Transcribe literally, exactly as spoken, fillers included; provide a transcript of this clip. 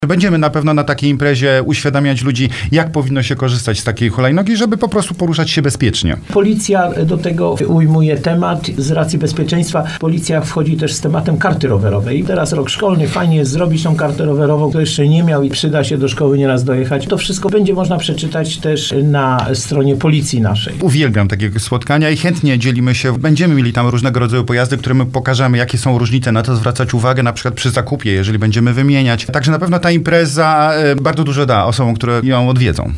Będziemy na pewno na takiej imprezie uświadamiać ludzi, jak powinno się korzystać z takiej hulajnogi, żeby po prostu poruszać się bezpiecznie. Policja do tego ujmuje temat z racji bezpieczeństwa. Policja wchodzi też z tematem karty rowerowej. Teraz rok szkolny, fajnie jest zrobić tą kartę rowerową, kto jeszcze nie miał i przyda się do szkoły nieraz dojechać. To wszystko będzie można przeczytać też na stronie policji naszej. Uwielbiam takie spotkania i chętnie dzielimy się. Będziemy mieli tam różnego rodzaju pojazdy, które my pokażemy, jakie są różnice, na to zwracać uwagę, na przykład przy zakupie, jeżeli będziemy wymieniać. Także na pewno ta impreza bardzo dużo da osobom, które ją odwiedzą.